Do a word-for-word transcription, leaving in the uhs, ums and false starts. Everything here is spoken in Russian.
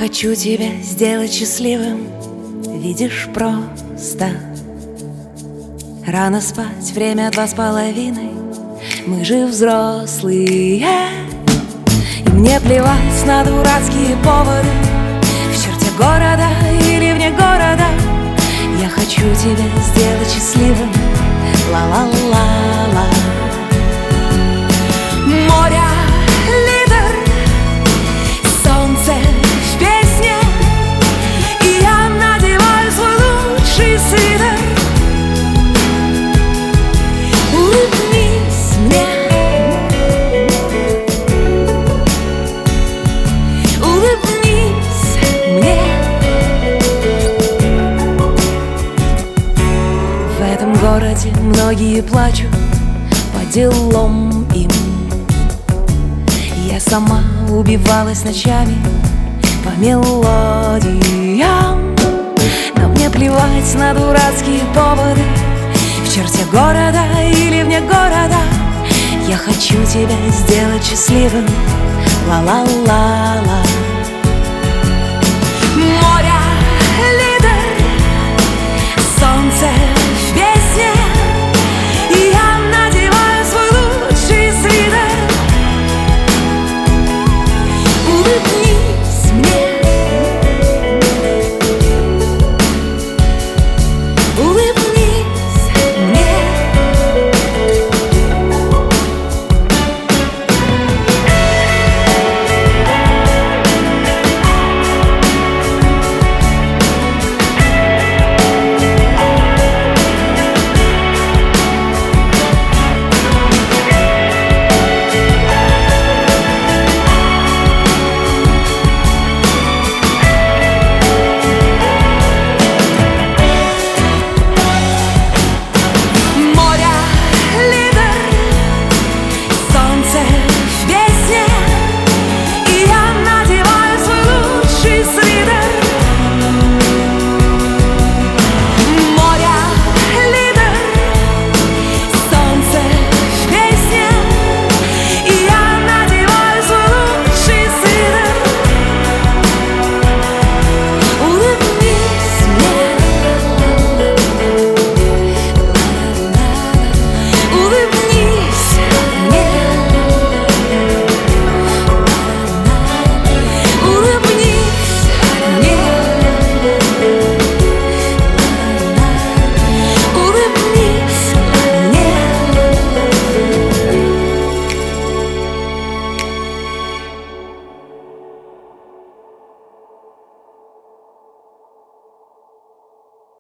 хочу тебя сделать счастливым, видишь, просто. Рано спать, время два с половиной, мы же взрослые. И мне плевать на дурацкие поводы, в черте города или вне города. Я хочу тебя сделать счастливым, ла-ла-ла-ла. Море, лидер, солнце в песне, и я надеваю свой лучший свитер. Улыбнись мне, улыбнись мне. В этом городе многие плачут по делам им. Я сама убивалась ночами по мелодиям, но мне плевать на дурацкие поводы, в черте города или вне города. Я хочу тебя сделать счастливым, ла-ла-ла-ла. Море, лидер, солнце